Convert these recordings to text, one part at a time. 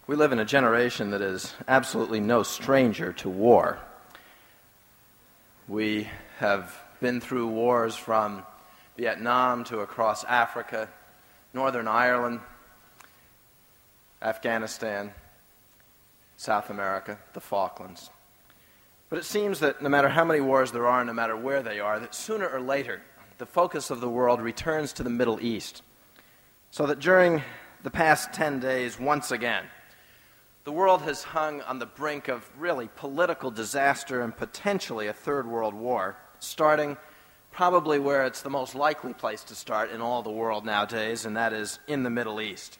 We live in a generation that is absolutely no stranger to war. We have been through wars from Vietnam to across Africa, Northern Ireland, Afghanistan, South America, the Falklands. But it seems that no matter how many wars there are, no matter where they are, that sooner or later the focus of the world returns to the Middle East. So that during the past 10 days, once again, the world has hung on the brink of really political disaster and potentially a third world war, starting probably where it's the most likely place to start in all the world nowadays, and that is in the Middle East.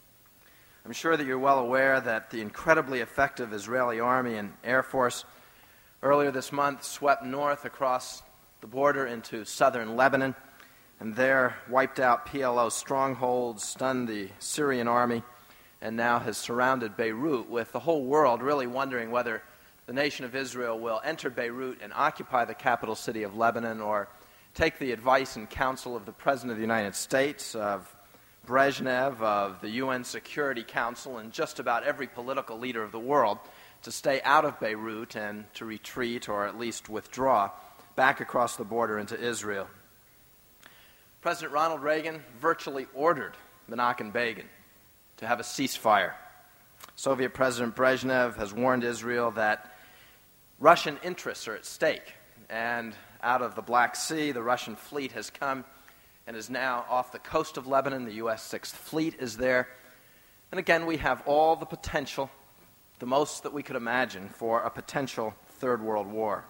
I'm sure that you're well aware that the incredibly effective Israeli army and air force earlier this month swept north across the border into southern Lebanon, and there wiped out PLO strongholds, stunned the Syrian army, and now has surrounded Beirut, with the whole world really wondering whether the nation of Israel will enter Beirut and occupy the capital city of Lebanon, or take the advice and counsel of the President of the United States, of Brezhnev, of the UN Security Council, and just about every political leader of the world to stay out of Beirut and to retreat, or at least withdraw, back across the border into Israel. President Ronald Reagan virtually ordered Menachem Begin to have a ceasefire. Soviet President Brezhnev has warned Israel that Russian interests are at stake, and out of the Black Sea, the Russian fleet has come and is now off the coast of Lebanon. The U.S. Sixth Fleet is there. And again, we have all the potential, the most that we could imagine, for a potential third world war.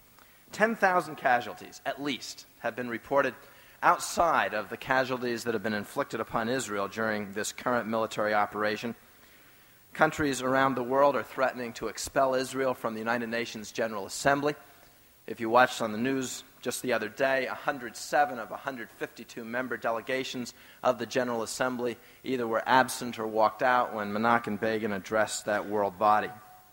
10,000 casualties, at least, have been reported outside of the casualties that have been inflicted upon Israel during this current military operation. Countries around the world are threatening to expel Israel from the United Nations General Assembly. If you watched on the news just the other day, 107 of 152 member delegations of the General Assembly either were absent or walked out when Menachem Begin addressed that world body.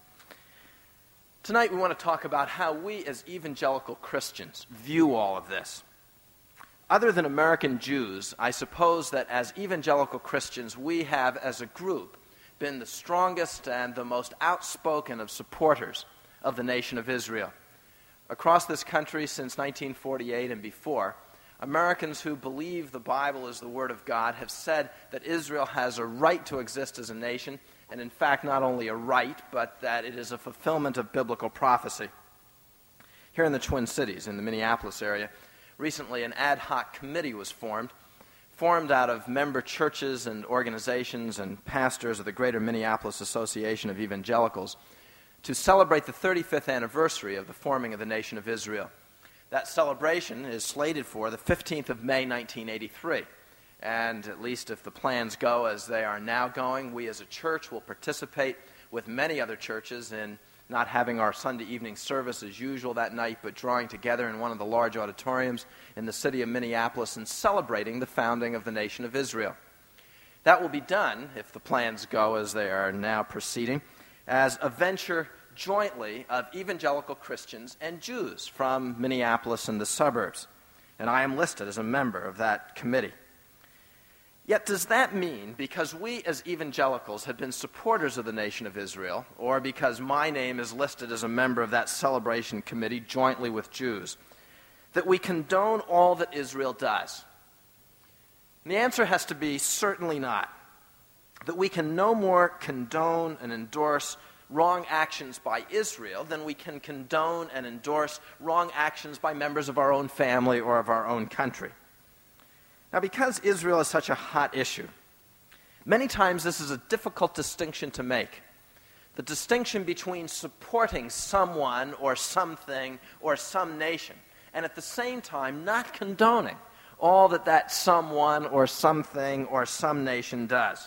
Tonight we want to talk about how we as evangelical Christians view all of this. Other than American Jews, I suppose that as evangelical Christians, we have, as a group, been the strongest and the most outspoken of supporters of the nation of Israel. Across this country since 1948 and before, Americans who believe the Bible is the Word of God have said that Israel has a right to exist as a nation, and in fact not only a right, but that it is a fulfillment of biblical prophecy. Here in the Twin Cities, in the Minneapolis area, recently, an ad hoc committee was formed out of member churches and organizations and pastors of the Greater Minneapolis Association of Evangelicals to celebrate the 35th anniversary of the forming of the nation of Israel. That celebration is slated for the 15th of May, 1983. And at least if the plans go as they are now going, we as a church will participate with many other churches in not having our Sunday evening service as usual that night, but drawing together in one of the large auditoriums in the city of Minneapolis and celebrating the founding of the nation of Israel. That will be done, if the plans go as they are now proceeding, as a venture jointly of evangelical Christians and Jews from Minneapolis and the suburbs. And I am listed as a member of that committee. Yet does that mean, because we as evangelicals have been supporters of the nation of Israel, or because my name is listed as a member of that celebration committee jointly with Jews, that we condone all that Israel does? And the answer has to be certainly not. That we can no more condone and endorse wrong actions by Israel than we can condone and endorse wrong actions by members of our own family or of our own country. Now, because Israel is such a hot issue, many times this is a difficult distinction to make. The distinction between supporting someone or something or some nation, and at the same time not condoning all that someone or something or some nation does.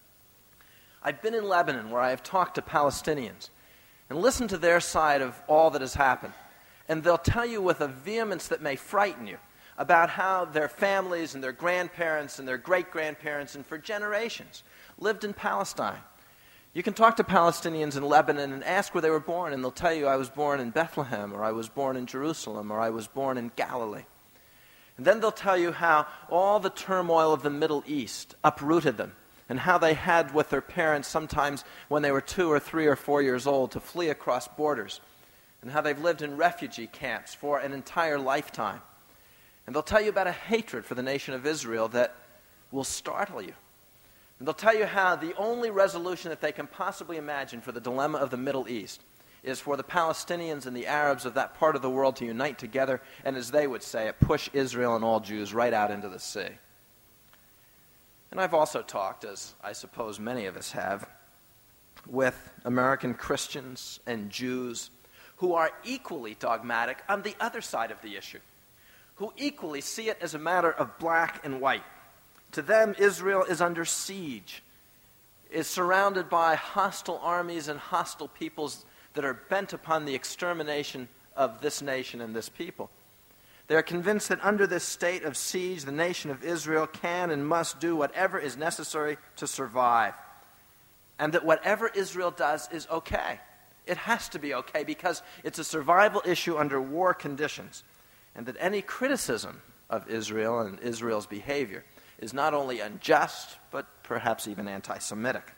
I've been in Lebanon where I have talked to Palestinians and listened to their side of all that has happened. And they'll tell you with a vehemence that may frighten you about how their families and their grandparents and their great-grandparents and for generations lived in Palestine. You can talk to Palestinians in Lebanon and ask where they were born, and they'll tell you, I was born in Bethlehem, or I was born in Jerusalem, or I was born in Galilee. And then they'll tell you how all the turmoil of the Middle East uprooted them and how they had with their parents sometimes when they were 2 or 3 or 4 years old to flee across borders, and how they've lived in refugee camps for an entire lifetime. And they'll tell you about a hatred for the nation of Israel that will startle you. And they'll tell you how the only resolution that they can possibly imagine for the dilemma of the Middle East is for the Palestinians and the Arabs of that part of the world to unite together, and as they would say it, push Israel and all Jews right out into the sea. And I've also talked, as I suppose many of us have, with American Christians and Jews who are equally dogmatic on the other side of the issue, who equally see it as a matter of black and white. To them, Israel is under siege, is surrounded by hostile armies and hostile peoples that are bent upon the extermination of this nation and this people. They are convinced that under this state of siege, the nation of Israel can and must do whatever is necessary to survive, and that whatever Israel does is okay. It has to be okay because it's a survival issue under war conditions, and that any criticism of Israel and Israel's behavior is not only unjust, but perhaps even anti-Semitic.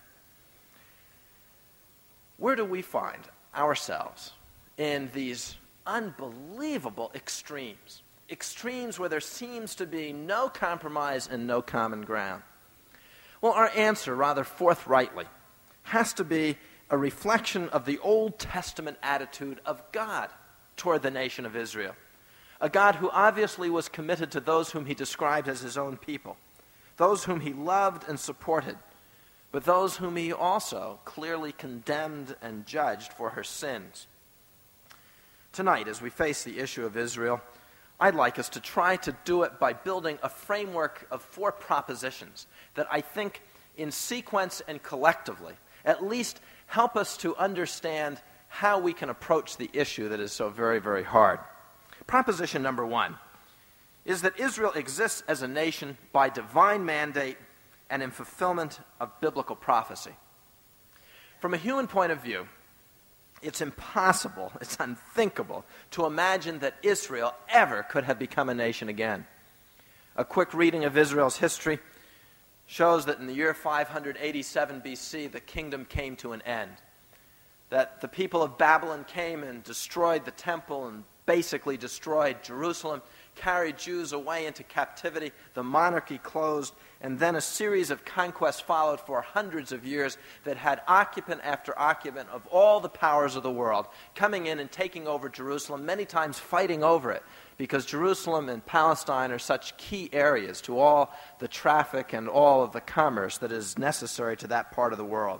Where do we find ourselves in these unbelievable extremes? Extremes where there seems to be no compromise and no common ground. Well, our answer, rather forthrightly, has to be a reflection of the Old Testament attitude of God toward the nation of Israel. A God who obviously was committed to those whom he described as his own people, those whom he loved and supported, but those whom he also clearly condemned and judged for her sins. Tonight, as we face the issue of Israel, I'd like us to try to do it by building a framework of 4 propositions that I think, in sequence and collectively, at least help us to understand how we can approach the issue that is so very, very hard. Proposition number 1 is that Israel exists as a nation by divine mandate and in fulfillment of biblical prophecy. From a human point of view, it's impossible, it's unthinkable to imagine that Israel ever could have become a nation again. A quick reading of Israel's history shows that in the year 587 BC, the kingdom came to an end. That the people of Babylon came and destroyed the temple and basically destroyed Jerusalem, carried Jews away into captivity, the monarchy closed, and then a series of conquests followed for hundreds of years that had occupant after occupant of all the powers of the world coming in and taking over Jerusalem, many times fighting over it, because Jerusalem and Palestine are such key areas to all the traffic and all of the commerce that is necessary to that part of the world.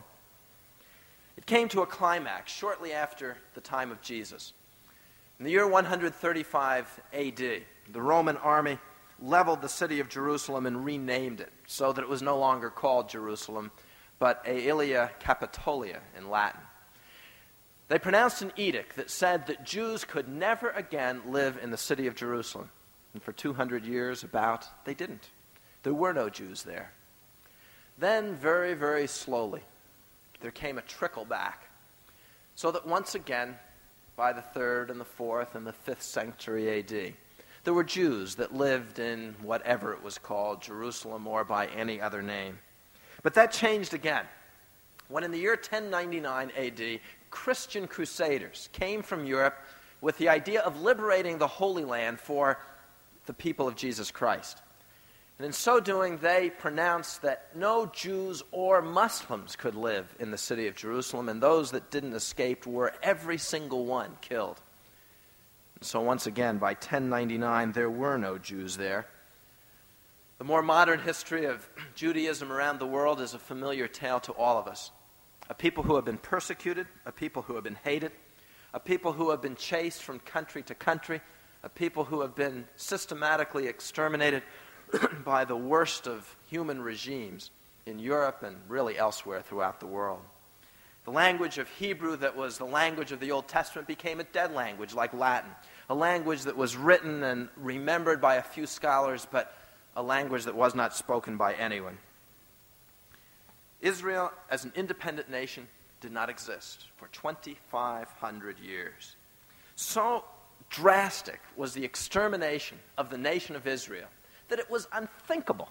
It came to a climax shortly after the time of Jesus. In the year 135 A.D., the Roman army leveled the city of Jerusalem and renamed it so that it was no longer called Jerusalem, but Aelia Capitolia in Latin. They pronounced an edict that said that Jews could never again live in the city of Jerusalem. And for 200 years, they didn't. There were no Jews there. Then, very, very slowly, there came a trickle back, so that once again, by the 3rd and the 4th and the 5th century A.D., there were Jews that lived in whatever it was called, Jerusalem or by any other name. But that changed again when in the year 1099 A.D., Christian crusaders came from Europe with the idea of liberating the Holy Land for the people of Jesus Christ. And in so doing, they pronounced that no Jews or Muslims could live in the city of Jerusalem, and those that didn't escape were every single one killed. And so once again, by 1099, there were no Jews there. The more modern history of Judaism around the world is a familiar tale to all of us. A people who have been persecuted, a people who have been hated, a people who have been chased from country to country, a people who have been systematically exterminated by the worst of human regimes in Europe and really elsewhere throughout the world. The language of Hebrew that was the language of the Old Testament became a dead language like Latin, a language that was written and remembered by a few scholars, but a language that was not spoken by anyone. Israel, as an independent nation, did not exist for 2,500 years. So drastic was the extermination of the nation of Israel that it was unthinkable,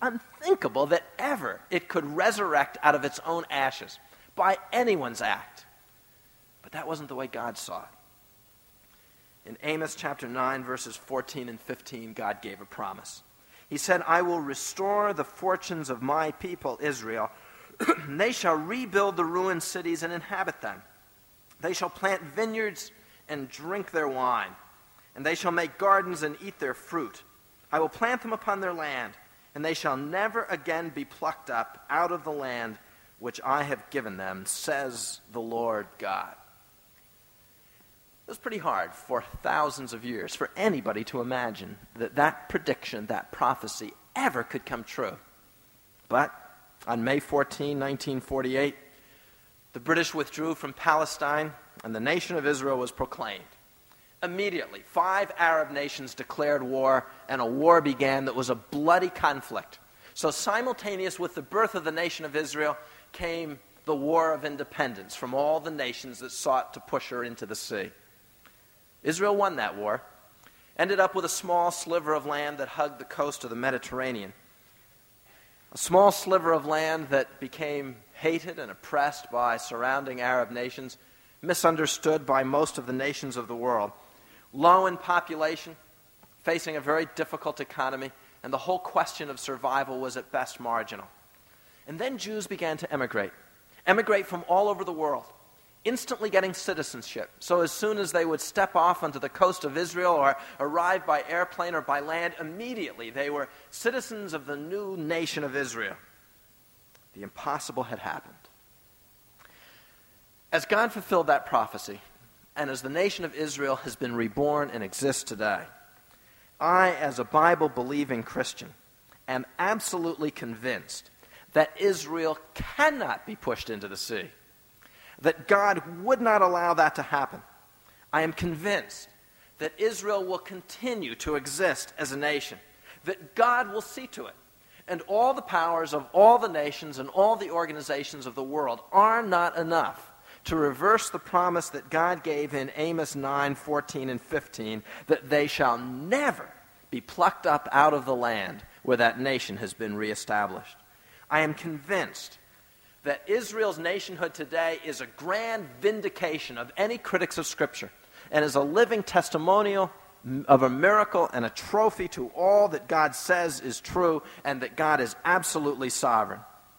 unthinkable that ever it could resurrect out of its own ashes by anyone's act. But that wasn't the way God saw it. In Amos chapter 9, verses 14 and 15, God gave a promise. He said, I will restore the fortunes of my people Israel. They shall rebuild the ruined cities and inhabit them. They shall plant vineyards and drink their wine, and they shall make gardens and eat their fruit. I will plant them upon their land, and they shall never again be plucked up out of the land which I have given them, says the Lord God. It was pretty hard for thousands of years for anybody to imagine that that prediction, that prophecy, ever could come true. But on May 14, 1948, the British withdrew from Palestine, and the nation of Israel was proclaimed. Immediately, 5 Arab nations declared war, and a war began that was a bloody conflict. So simultaneous with the birth of the nation of Israel came the war of independence from all the nations that sought to push her into the sea. Israel won that war, ended up with a small sliver of land that hugged the coast of the Mediterranean. A small sliver of land that became hated and oppressed by surrounding Arab nations, misunderstood by most of the nations of the world. Low in population, facing a very difficult economy, and the whole question of survival was at best marginal. And then Jews began to emigrate from all over the world, instantly getting citizenship. So as soon as they would step off onto the coast of Israel or arrive by airplane or by land, immediately they were citizens of the new nation of Israel. The impossible had happened. As God fulfilled that prophecy, and as the nation of Israel has been reborn and exists today, I, as a Bible-believing Christian, am absolutely convinced that Israel cannot be pushed into the sea, that God would not allow that to happen. I am convinced that Israel will continue to exist as a nation, that God will see to it, and all the powers of all the nations and all the organizations of the world are not enough to reverse the promise that God gave in Amos 9, 14, and 15, that they shall never be plucked up out of the land where that nation has been reestablished. I am convinced that Israel's nationhood today is a grand vindication of any critics of Scripture and is a living testimonial of a miracle and a trophy to all that God says is true and that God is absolutely sovereign.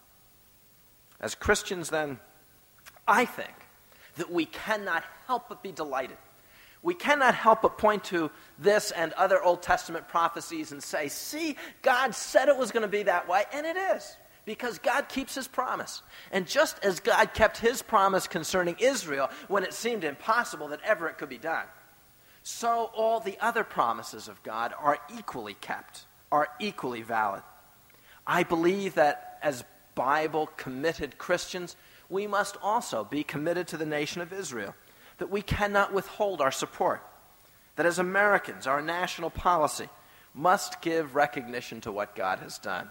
As Christians, then, I think that we cannot help but be delighted. We cannot help but point to this and other Old Testament prophecies and say, see, God said it was going to be that way, and it is, because God keeps His promise. And just as God kept His promise concerning Israel when it seemed impossible that ever it could be done, so all the other promises of God are equally kept, are equally valid. I believe that as Bible-committed Christians, we must also be committed to the nation of Israel, that we cannot withhold our support, that as Americans, our national policy must give recognition to what God has done.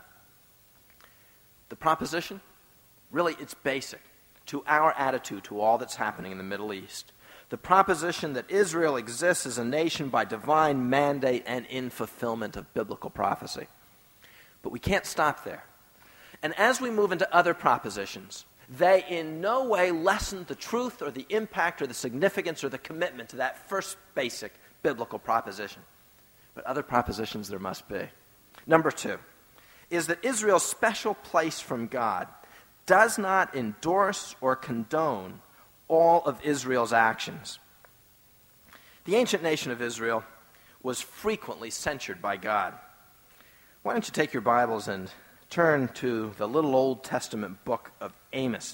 The proposition, really, it's basic to our attitude to all that's happening in the Middle East. The proposition that Israel exists as a nation by divine mandate and in fulfillment of biblical prophecy. But we can't stop there. And as we move into other propositions, they in no way lessen the truth or the impact or the significance or the commitment to that first basic biblical proposition. But other propositions there must be. Number 2 is that Israel's special place from God does not endorse or condone all of Israel's actions. The ancient nation of Israel was frequently censured by God. Why don't you take your Bibles and turn to the little Old Testament book of Amos.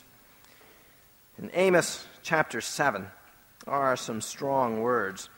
In Amos chapter 7 are some strong words.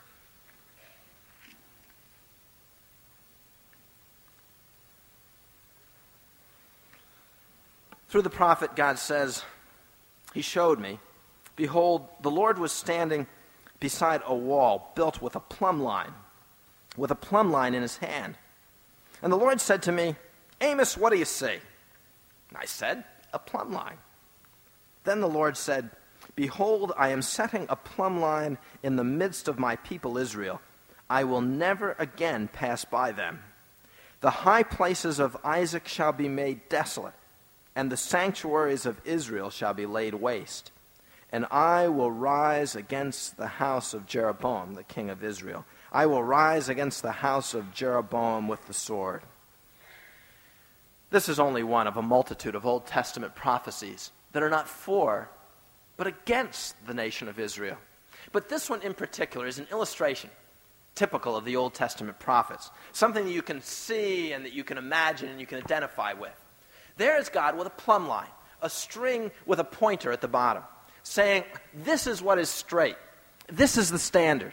Through the prophet, God says, He showed me, behold, the Lord was standing beside a wall built with a plumb line in His hand. And the Lord said to me, Amos, what do you see? And I said, a plumb line. Then the Lord said, behold, I am setting a plumb line in the midst of my people Israel. I will never again pass by them. The high places of Isaac shall be made desolate, and the sanctuaries of Israel shall be laid waste. And I will rise against the house of Jeroboam, the king of Israel. I will rise against the house of Jeroboam with the sword. This is only one of a multitude of Old Testament prophecies that are not for, but against the nation of Israel. But this one in particular is an illustration typical of the Old Testament prophets, something that you can see and that you can imagine and you can identify with. There is God with a plumb line, a string with a pointer at the bottom, saying, this is what is straight. This is the standard.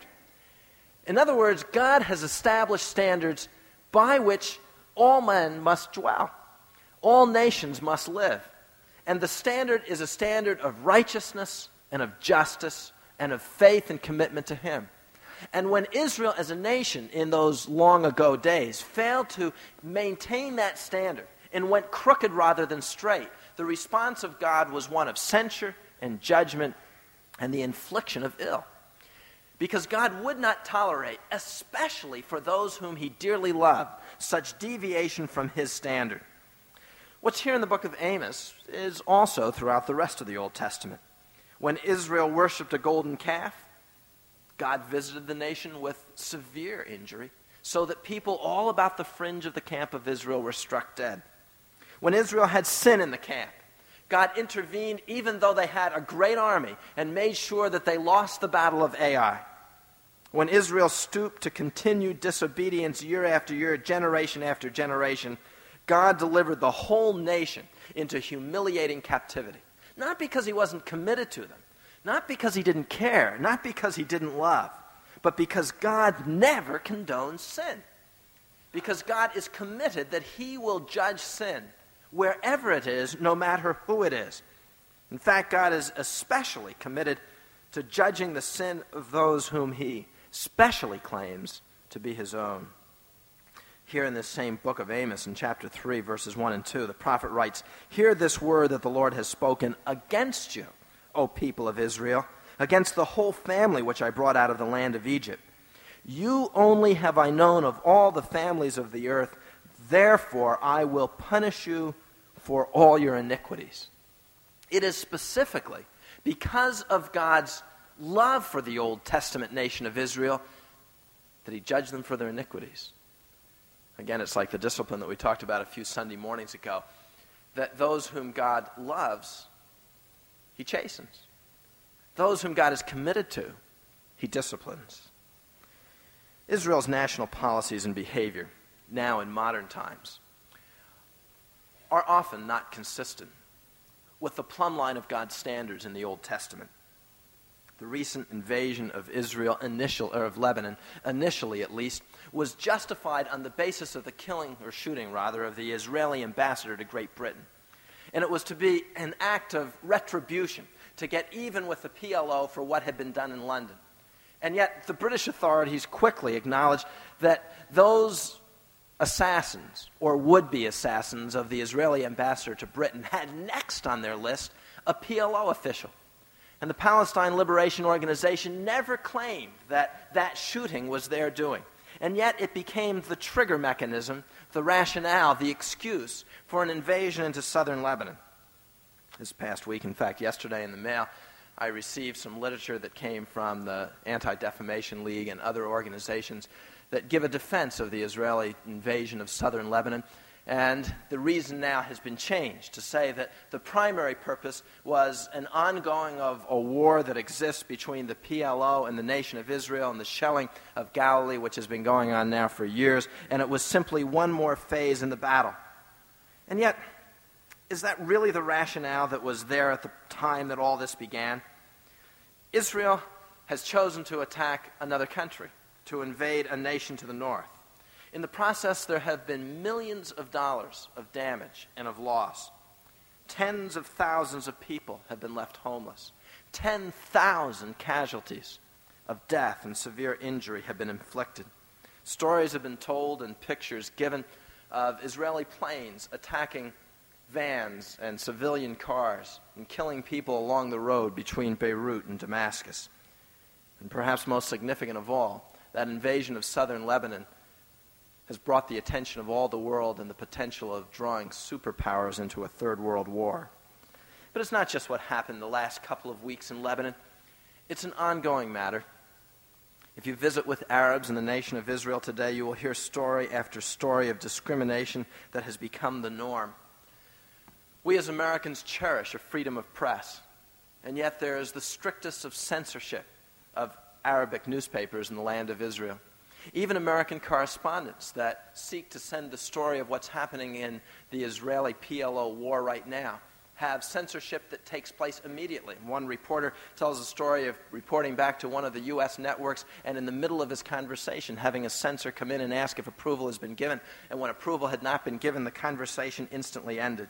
In other words, God has established standards by which all men must dwell. All nations must live. And the standard is a standard of righteousness and of justice and of faith and commitment to Him. And when Israel as a nation in those long ago days failed to maintain that standard and went crooked rather than straight, the response of God was one of censure and judgment and the infliction of ill. Because God would not tolerate, especially for those whom He dearly loved, such deviation from His standard. What's here in the book of Amos is also throughout the rest of the Old Testament. When Israel worshipped a golden calf, God visited the nation with severe injury, so that people all about the fringe of the camp of Israel were struck dead. When Israel had sin in the camp, God intervened even though they had a great army and made sure that they lost the battle of Ai. When Israel stooped to continued disobedience year after year, generation after generation, God delivered the whole nation into humiliating captivity. Not because He wasn't committed to them, not because He didn't care, not because He didn't love, but because God never condones sin. Because God is committed that He will judge sin wherever it is, no matter who it is. In fact, God is especially committed to judging the sin of those whom He specially claims to be His own. Here in this same book of Amos, in chapter 3, verses 1 and 2, the prophet writes, "Hear this word that the Lord has spoken against you, O people of Israel, against the whole family which I brought out of the land of Egypt. You only have I known of all the families of the earth, therefore I will punish you for all your iniquities." It is specifically because of God's love for the Old Testament nation of Israel that He judged them for their iniquities. Again, it's like the discipline that we talked about a few Sunday mornings ago, that those whom God loves, He chastens. Those whom God is committed to, He disciplines. Israel's national policies and behavior, now in modern times, are often not consistent with the plumb line of God's standards in the Old Testament. The recent invasion of of Lebanon, initially at least, was justified on the basis of the shooting of the Israeli ambassador to Great Britain. And it was to be an act of retribution, to get even with the PLO for what had been done in London. And yet the British authorities quickly acknowledged that those assassins, or would-be assassins of the Israeli ambassador to Britain, had next on their list a PLO official. And the Palestine Liberation Organization never claimed that that shooting was their doing. And yet it became the trigger mechanism, the rationale, the excuse for an invasion into southern Lebanon. This past week, in fact, yesterday in the mail, I received some literature that came from the Anti-Defamation League and other organizations that give a defense of the Israeli invasion of southern Lebanon. And the reason now has been changed to say that the primary purpose was an ongoing of a war that exists between the PLO and the nation of Israel and the shelling of Galilee, which has been going on now for years, and it was simply one more phase in the battle. And yet, is that really the rationale that was there at the time that all this began? Israel has chosen to attack another country, to invade a nation to the north. In the process, there have been millions of dollars of damage and of loss. Tens of thousands of people have been left homeless. 10,000 casualties of death and severe injury have been inflicted. Stories have been told and pictures given of Israeli planes attacking vans and civilian cars and killing people along the road between Beirut and Damascus. And perhaps most significant of all, that invasion of southern Lebanon has brought the attention of all the world and the potential of drawing superpowers into a third world war. But it's not just what happened the last couple of weeks in Lebanon. It's an ongoing matter. If you visit with Arabs in the nation of Israel today, you will hear story after story of discrimination that has become the norm. We as Americans cherish a freedom of press, and yet there is the strictest of censorship of Arabic newspapers in the land of Israel. Even American correspondents that seek to send the story of what's happening in the Israeli PLO war right now have censorship that takes place immediately. One reporter tells a story of reporting back to one of the U.S. networks, and in the middle of his conversation, having a censor come in and ask if approval has been given, and when approval had not been given, the conversation instantly ended.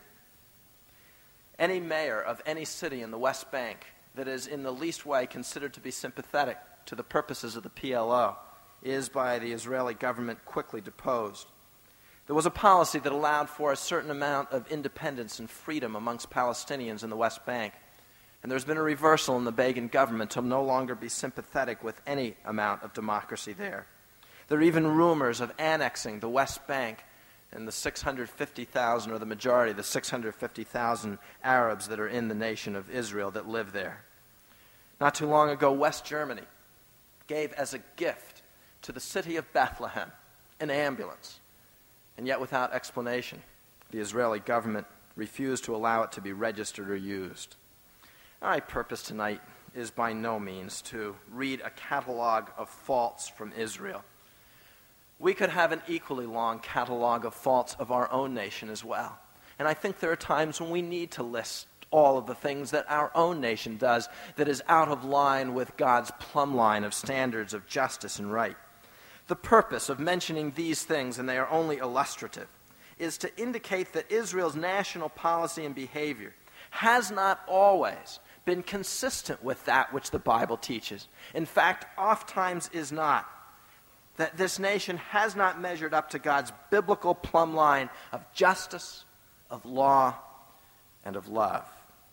Any mayor of any city in the West Bank that is in the least way considered to be sympathetic to the purposes of the PLO is, by the Israeli government, quickly deposed. There was a policy that allowed for a certain amount of independence and freedom amongst Palestinians in the West Bank. And there's been a reversal in the Begin government to no longer be sympathetic with any amount of democracy there. There are even rumors of annexing the West Bank and the 650,000, or the majority of the 650,000 Arabs that are in the nation of Israel that live there. Not too long ago, West Germany gave as a gift to the city of Bethlehem an ambulance. And yet, without explanation, the Israeli government refused to allow it to be registered or used. My purpose tonight is by no means to read a catalog of faults from Israel. We could have an equally long catalog of faults of our own nation as well. And I think there are times when we need to list all of the things that our own nation does that is out of line with God's plumb line of standards of justice and right. The purpose of mentioning these things, and they are only illustrative, is to indicate that Israel's national policy and behavior has not always been consistent with that which the Bible teaches. In fact, oftentimes is not. That this nation has not measured up to God's biblical plumb line of justice, of law, and of love.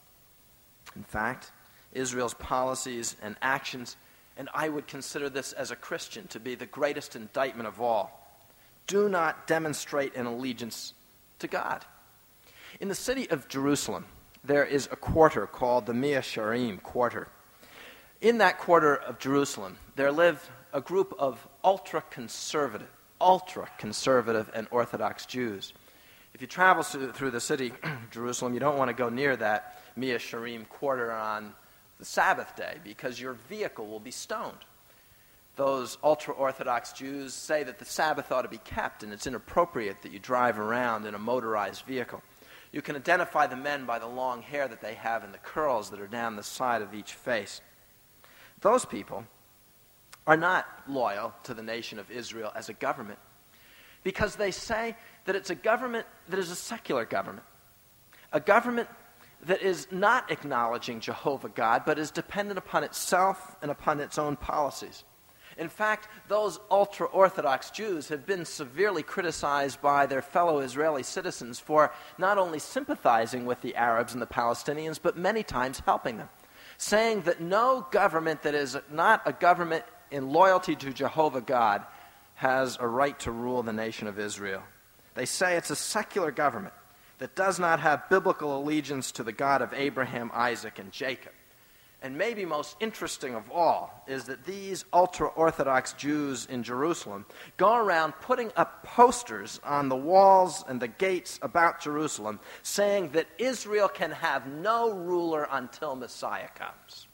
In fact, Israel's policies and actions, and I would consider this as a Christian to be the greatest indictment of all, do not demonstrate an allegiance to God. In the city of Jerusalem, there is a quarter called the Mea Shearim quarter. In that quarter of Jerusalem, there live a group of ultra-conservative and Orthodox Jews. If you travel through the city of Jerusalem, you don't want to go near that Mea Shearim quarter on the Sabbath day, because your vehicle will be stoned. Those ultra-Orthodox Jews say that the Sabbath ought to be kept, and it's inappropriate that you drive around in a motorized vehicle. You can identify the men by the long hair that they have and the curls that are down the side of each face. Those people are not loyal to the nation of Israel as a government, because they say that it's a government that is a secular government, a government that is not acknowledging Jehovah God, but is dependent upon itself and upon its own policies. In fact, those ultra-Orthodox Jews have been severely criticized by their fellow Israeli citizens for not only sympathizing with the Arabs and the Palestinians, but many times helping them, saying that no government that is not a government in loyalty to Jehovah God has a right to rule the nation of Israel. They say it's a secular government that does not have biblical allegiance to the God of Abraham, Isaac, and Jacob. And maybe most interesting of all is that these ultra-Orthodox Jews in Jerusalem go around putting up posters on the walls and the gates about Jerusalem saying that Israel can have no ruler until Messiah comes.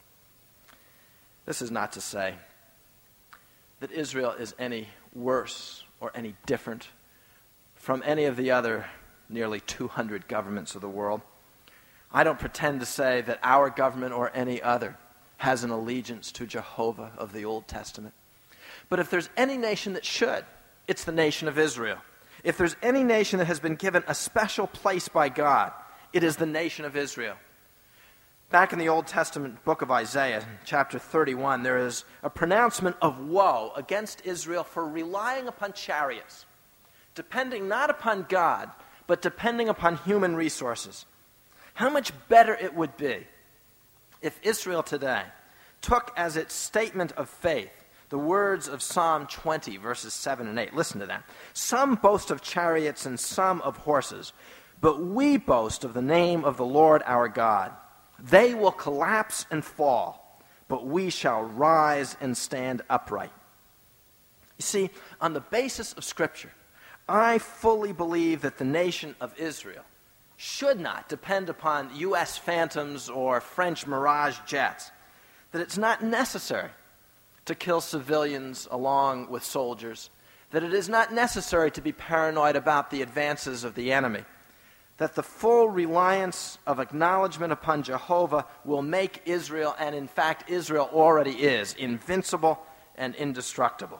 This is not to say that Israel is any worse or any different from any of the other nearly 200 governments of the world. I don't pretend to say that our government or any other has an allegiance to Jehovah of the Old Testament. But if there's any nation that should, it's the nation of Israel. If there's any nation that has been given a special place by God, it is the nation of Israel. Back in the Old Testament book of Isaiah, chapter 31, there is a pronouncement of woe against Israel for relying upon chariots, depending not upon God, but depending upon human resources. How much better it would be if Israel today took as its statement of faith The words of Psalm 20, verses 7 and 8. Listen to them. Some boast of chariots and some of horses, but we boast of the name of the Lord our God. They will collapse and fall, but we shall rise and stand upright. You see, on the basis of Scripture, I fully believe that the nation of Israel should not depend upon U.S. Phantoms or French Mirage jets, that it's not necessary to kill civilians along with soldiers, that it is not necessary to be paranoid about the advances of the enemy, that the full reliance of acknowledgement upon Jehovah will make Israel, and in fact Israel already is, invincible and indestructible.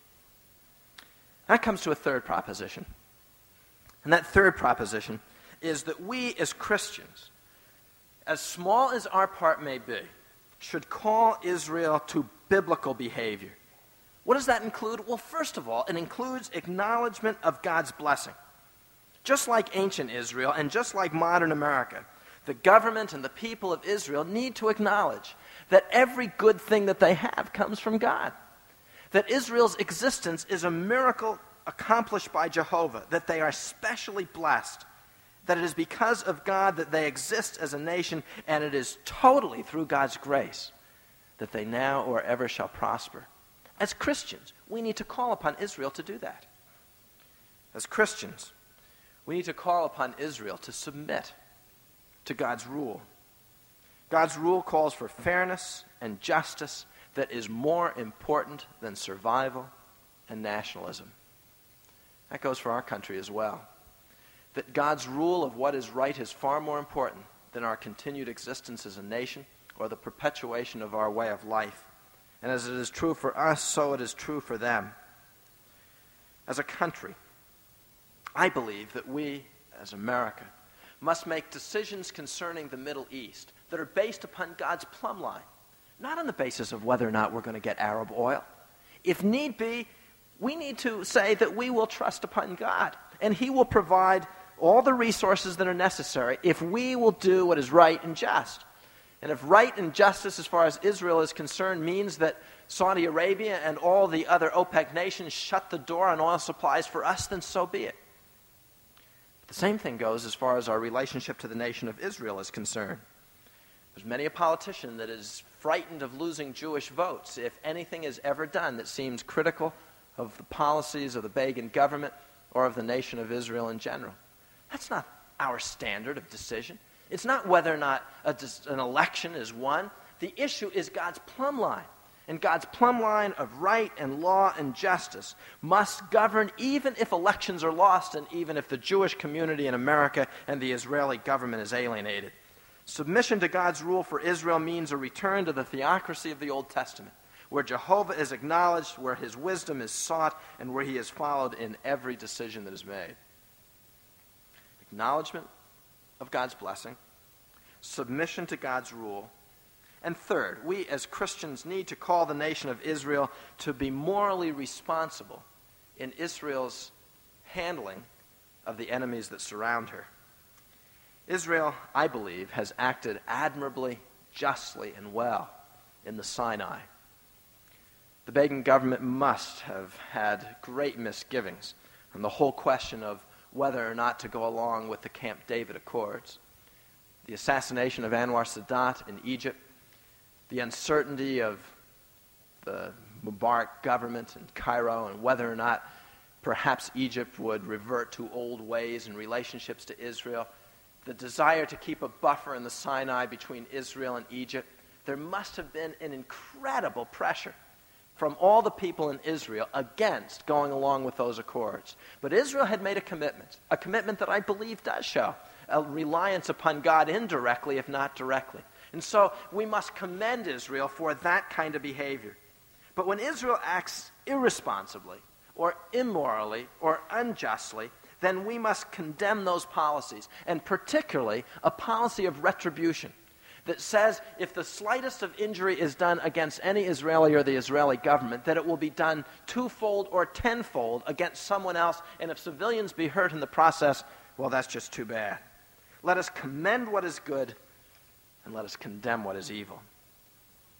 That comes to a third proposition. And that third proposition is that we as Christians, as small as our part may be, should call Israel to biblical behavior. What does that include? Well, first of all, it includes acknowledgement of God's blessing. Just like ancient Israel and just like modern America, the government and the people of Israel need to acknowledge that every good thing that they have comes from God. That Israel's existence is a miracle accomplished by Jehovah, that they are specially blessed, that it is because of God that they exist as a nation, and it is totally through God's grace that they now or ever shall prosper. As Christians, we need to call upon Israel to do that. As Christians, we need to call upon Israel to submit to God's rule. God's rule calls for fairness and justice that is more important than survival and nationalism. That goes for our country as well. That God's rule of what is right is far more important than our continued existence as a nation or the perpetuation of our way of life. And as it is true for us, so it is true for them. As a country, I believe that we, as America, must make decisions concerning the Middle East that are based upon God's plumb line, not on the basis of whether or not we're going to get Arab oil. If need be, we need to say that we will trust upon God, and He will provide all the resources that are necessary if we will do what is right and just. And if right and justice as far as Israel is concerned means that Saudi Arabia and all the other OPEC nations shut the door on oil supplies for us, then so be it. But the same thing goes as far as our relationship to the nation of Israel is concerned. There's many a politician that is frightened of losing Jewish votes if anything is ever done that seems critical of the policies of the Begin government or of the nation of Israel in general. That's not our standard of decision. It's not whether or not an election is won. The issue is God's plumb line. And God's plumb line of right and law and justice must govern even if elections are lost and even if the Jewish community in America and the Israeli government is alienated. Submission to God's rule for Israel means a return to the theocracy of the Old Testament, where Jehovah is acknowledged, where His wisdom is sought, and where He is followed in every decision that is made. Acknowledgement of God's blessing, submission to God's rule, and third, we as Christians need to call the nation of Israel to be morally responsible in Israel's handling of the enemies that surround her. Israel, I believe, has acted admirably, justly, and well in the Sinai. The Begin government must have had great misgivings on the whole question of whether or not to go along with the Camp David Accords. The assassination of Anwar Sadat in Egypt, the uncertainty of the Mubarak government in Cairo and whether or not perhaps Egypt would revert to old ways and relationships to Israel, the desire to keep a buffer in the Sinai between Israel and Egypt. There must have been an incredible pressure from all the people in Israel against going along with those accords. But Israel had made a commitment that I believe does show a reliance upon God indirectly, if not directly. And so we must commend Israel for that kind of behavior. But when Israel acts irresponsibly or immorally or unjustly, then we must condemn those policies, and particularly a policy of retribution that says if the slightest of injury is done against any Israeli or the Israeli government, that it will be done twofold or tenfold against someone else, and if civilians be hurt in the process, well, that's just too bad. Let us commend what is good, and let us condemn what is evil.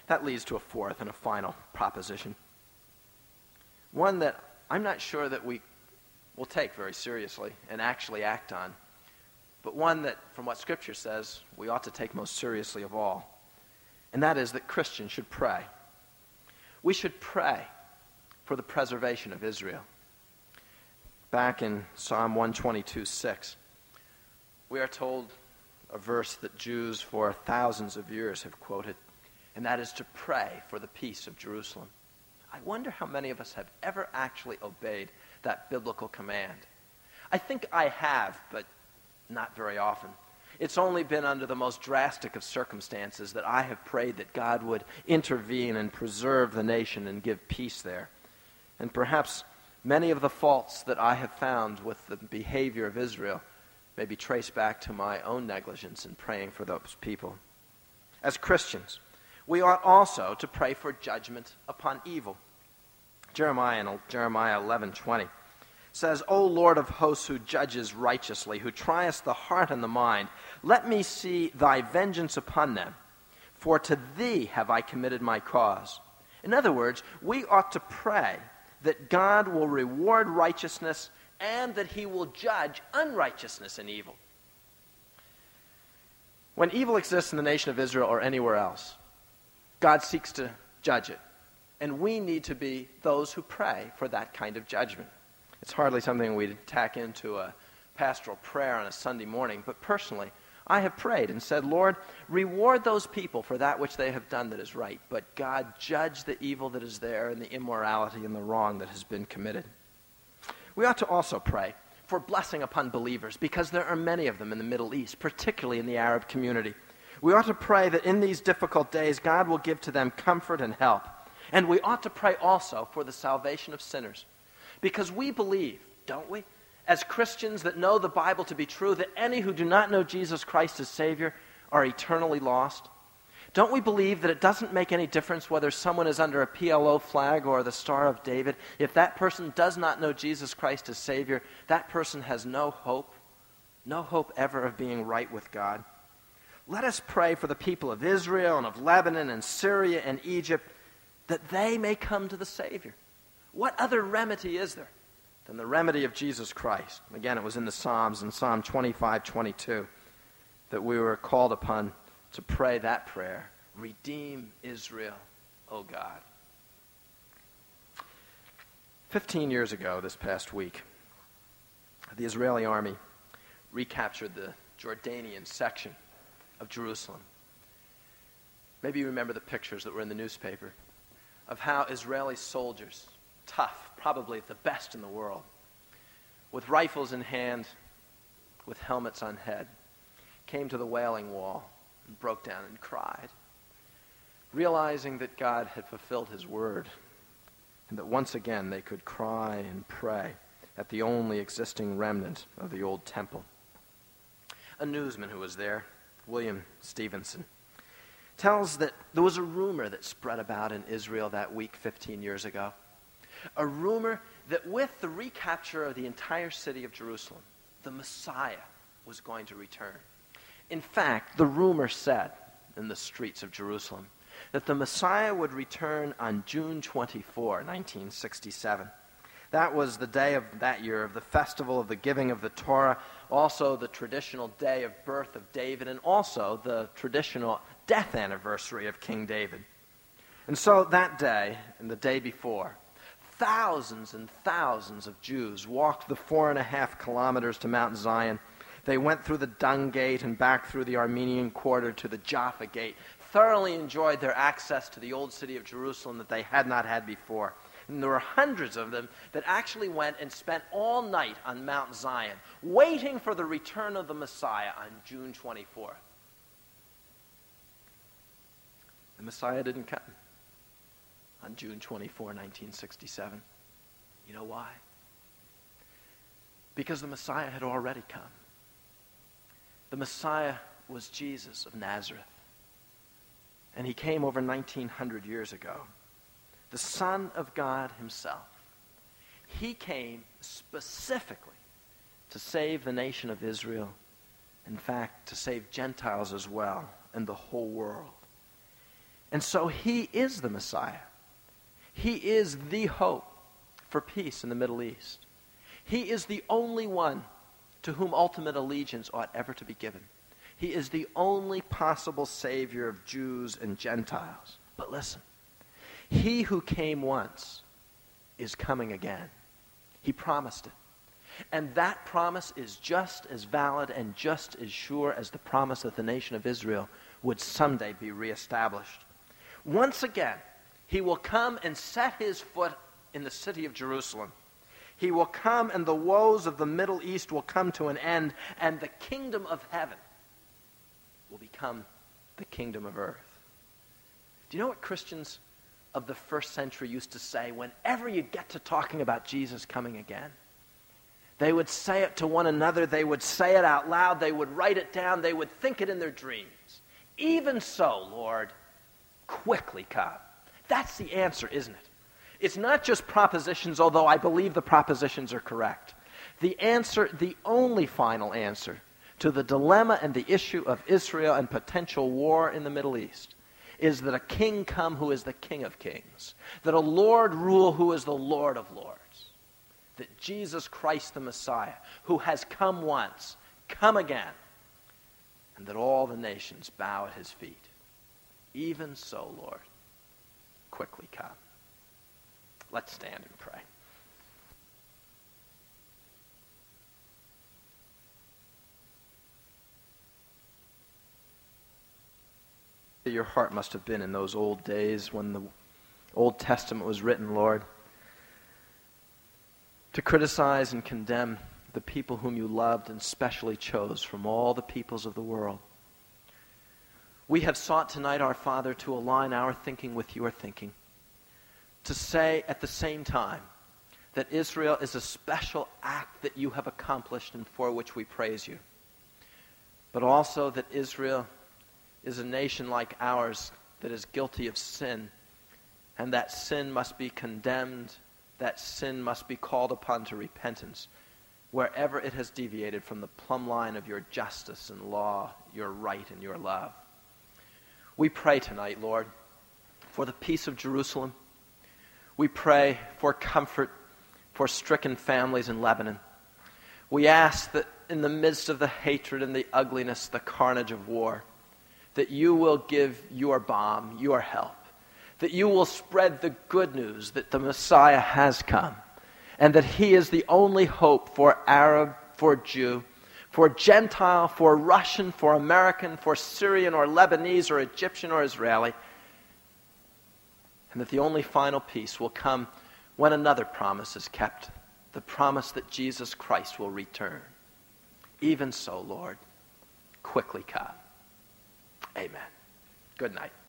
That leads to a fourth and a final proposition. One that I'm not sure that we will take very seriously and actually act on, but one that, from what Scripture says, we ought to take most seriously of all. And that is that Christians should pray. We should pray for the preservation of Israel. Back in Psalm 122:6, we are told a verse that Jews for thousands of years have quoted, and that is to pray for the peace of Jerusalem. I wonder how many of us have ever actually obeyed that biblical command. I think I have, but not very often. It's only been under the most drastic of circumstances that I have prayed that God would intervene and preserve the nation and give peace there. And perhaps many of the faults that I have found with the behavior of Israel may be traced back to my own negligence in praying for those people. As Christians, we ought also to pray for judgment upon evil. Jeremiah 11:20 says, O Lord of hosts, who judges righteously, who triest the heart and the mind, let me see thy vengeance upon them, for to thee have I committed my cause. In other words, we ought to pray that God will reward righteousness and that he will judge unrighteousness and evil. When evil exists in the nation of Israel or anywhere else, God seeks to judge it. And we need to be those who pray for that kind of judgment. It's hardly something we'd tack into a pastoral prayer on a Sunday morning, but personally, I have prayed and said, Lord, reward those people for that which they have done that is right, but God, judge the evil that is there and the immorality and the wrong that has been committed. We ought to also pray for blessing upon believers, because there are many of them in the Middle East, particularly in the Arab community. We ought to pray that in these difficult days, God will give to them comfort and help. And we ought to pray also for the salvation of sinners, because we believe, don't we, as Christians that know the Bible to be true, that any who do not know Jesus Christ as Savior are eternally lost? Don't we believe that it doesn't make any difference whether someone is under a PLO flag or the Star of David? If that person does not know Jesus Christ as Savior, that person has no hope ever of being right with God. Let us pray for the people of Israel and of Lebanon and Syria and Egypt, that they may come to the Savior. What other remedy is there than the remedy of Jesus Christ? Again, it was in the Psalms, in Psalm 25:22, that we were called upon to pray that prayer. Redeem Israel, O God. 15 years ago, this past week, the Israeli army recaptured the Jordanian section of Jerusalem. Maybe you remember the pictures that were in the newspaper of how Israeli soldiers, tough, probably the best in the world, with rifles in hand, with helmets on head, came to the Wailing Wall and broke down and cried, realizing that God had fulfilled his word and that once again they could cry and pray at the only existing remnant of the old temple. A newsman who was there, William Stevenson, tells that there was a rumor that spread about in Israel that week 15 years ago. A rumor that with the recapture of the entire city of Jerusalem, the Messiah was going to return. In fact, the rumor said in the streets of Jerusalem that the Messiah would return on June 24, 1967. That was the day of that year of the festival of the giving of the Torah, also the traditional day of birth of David, and also the traditional death anniversary of King David. And so that day and the day before, thousands and thousands of Jews walked the 4.5 kilometers to Mount Zion. They went through the Dung Gate and back through the Armenian Quarter to the Jaffa Gate, thoroughly enjoyed their access to the old city of Jerusalem that they had not had before. And there were hundreds of them that actually went and spent all night on Mount Zion, waiting for the return of the Messiah on June 24th. The Messiah didn't come on June 24, 1967. You know why? Because the Messiah had already come. The Messiah was Jesus of Nazareth. And he came over 1,900 years ago. The Son of God himself. He came specifically to save the nation of Israel. In fact, to save Gentiles as well and the whole world. And so he is the Messiah. He is the hope for peace in the Middle East. He is the only one to whom ultimate allegiance ought ever to be given. He is the only possible Savior of Jews and Gentiles. But listen, he who came once is coming again. He promised it. And that promise is just as valid and just as sure as the promise that the nation of Israel would someday be reestablished. Once again, he will come and set his foot in the city of Jerusalem. He will come and the woes of the Middle East will come to an end, and the kingdom of heaven will become the kingdom of earth. Do you know what Christians of the first century used to say whenever you get to talking about Jesus coming again? They would say it to one another. They would say it out loud. They would write it down. They would think it in their dreams. Even so, Lord, quickly come. That's the answer, isn't it? It's not just propositions, although I believe the propositions are correct. The answer, the only final answer to the dilemma and the issue of Israel and potential war in the Middle East is that a king come who is the King of Kings, that a Lord rule who is the Lord of Lords, that Jesus Christ the Messiah, who has come once, come again, and that all the nations bow at his feet. Even so, Lord, quickly come. Let's stand and pray. Your heart must have been in those old days when the Old Testament was written, Lord, to criticize and condemn the people whom you loved and specially chose from all the peoples of the world. We have sought tonight, our Father, to align our thinking with your thinking, to say at the same time that Israel is a special act that you have accomplished and for which we praise you, but also that Israel is a nation like ours that is guilty of sin, and that sin must be condemned, that sin must be called upon to repentance wherever it has deviated from the plumb line of your justice and law, your right and your love. We pray tonight, Lord, for the peace of Jerusalem. We pray for comfort for stricken families in Lebanon. We ask that in the midst of the hatred and the ugliness, the carnage of war, that you will give your balm, your help, that you will spread the good news that the Messiah has come, and that he is the only hope for Arab, for Jew, for Gentile, for Russian, for American, for Syrian or Lebanese or Egyptian or Israeli, and that the only final peace will come when another promise is kept, the promise that Jesus Christ will return. Even so, Lord, quickly come. Amen. Good night.